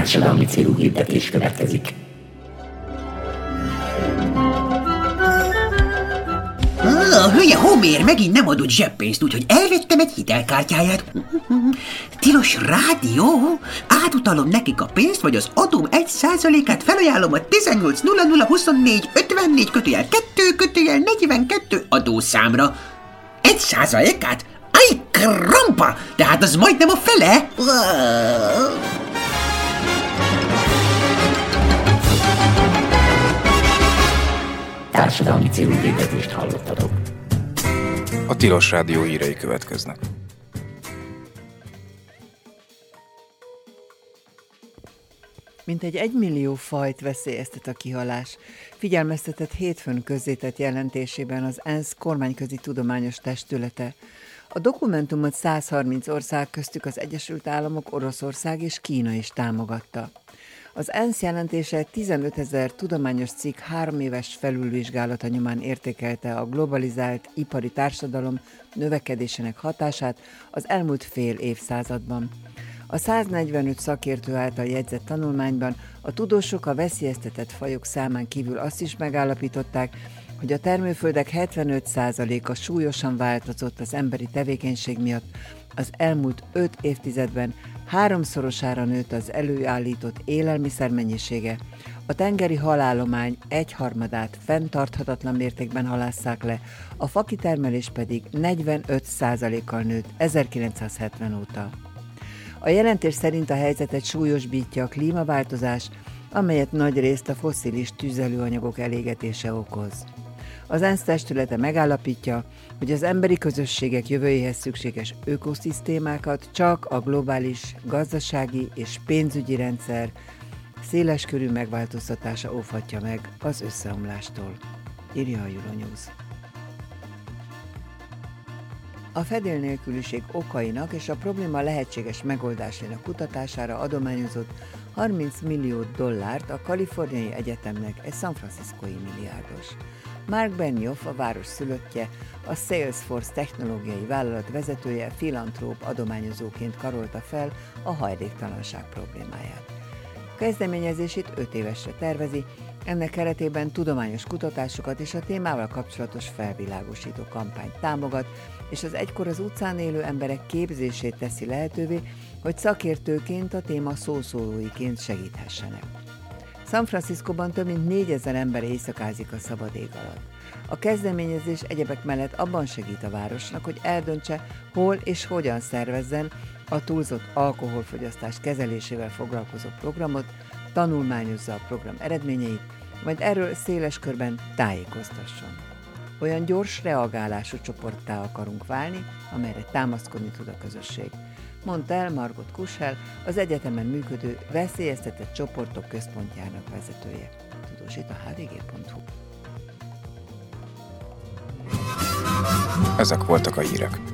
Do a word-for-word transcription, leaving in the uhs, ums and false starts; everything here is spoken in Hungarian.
Társadalmi célú hirdetés következik. A hülye Homér megint nem adott zseppénzt, úgyhogy elvettem egy hitelkártyáját. Tilos rádió? Átutalom nekik a pénzt, vagy az adóm egy százalékát felajánlom a tizennyolc nulla nulla huszonnégy ötvennégy kötőjel kettő kötőjel negyvenkettő adószámra. Egy százalékát? Aj, krampa! Tehát az majdnem a fele? Társadalmi célú hirdetést hallottatok. A Tilos Rádió hírei következnek. Mintegy egymillió fajt veszélyeztet a kihalás. Figyelmeztetett hétfőn közzétett jelentésében az ENSZ kormányközi tudományos testülete. A dokumentumot százharminc ország, köztük az Egyesült Államok, Oroszország és Kína is támogatta. Az ENSZ jelentése tizenötezer tudományos cikk három éves felülvizsgálata nyomán értékelte a globalizált ipari társadalom növekedésének hatását az elmúlt fél évszázadban. A száznegyvenöt szakértő által jegyzett tanulmányban a tudósok a veszélyeztetett fajok számán kívül azt is megállapították, hogy a termőföldek hetvenöt százaléka súlyosan változott az emberi tevékenység miatt, az elmúlt öt évtizedben háromszorosára nőtt az előállított élelmiszer mennyisége, a tengeri halállomány egyharmadát fenntarthatatlan mértékben halásszák le, a fakitermelés pedig negyvenöt százalékkal nőtt ezerkilencszázhetven óta. A jelentés szerint a helyzetet súlyosbítja a klímaváltozás, amelyet nagyrészt a fosszilis tüzelőanyagok elégetése okoz. Az ENSZ testülete megállapítja, hogy az emberi közösségek jövőjéhez szükséges ökoszisztémákat csak a globális gazdasági és pénzügyi rendszer széleskörű megváltoztatása óvhatja meg az összeomlástól, írja a Euronews. A fedélnélküliség okainak és a probléma lehetséges megoldásainak kutatására adományozott harminc millió dollárt a Kaliforniai Egyetemnek egy San Franciscói milliárdos. Mark Benioff, a város szülöttje, a Salesforce technológiai vállalat vezetője filantróp adományozóként karolta fel a hajléktalanság problémáját. Kezdeményezését öt évesre tervezi, ennek keretében tudományos kutatásokat és a témával kapcsolatos felvilágosító kampányt támogat, és az egykor az utcán élő emberek képzését teszi lehetővé, hogy szakértőként a téma szószólóiként segíthessenek. San Franciscóban több mint négyezer ember éjszakázik a szabad ég alatt. A kezdeményezés egyebek mellett abban segít a városnak, hogy eldöntse, hol és hogyan szervezzen a túlzott alkoholfogyasztás kezelésével foglalkozó programot, tanulmányozza a program eredményeit, majd erről széles körben tájékoztasson. Olyan gyors reagálású csoporttá akarunk válni, amelyre támaszkodni tud a közösség, mondta el Margot Kuschel, az egyetemen működő veszélyeztetett csoportok központjának vezetője. Tudósít a há vé gé pont hú. Ezek voltak a hírek.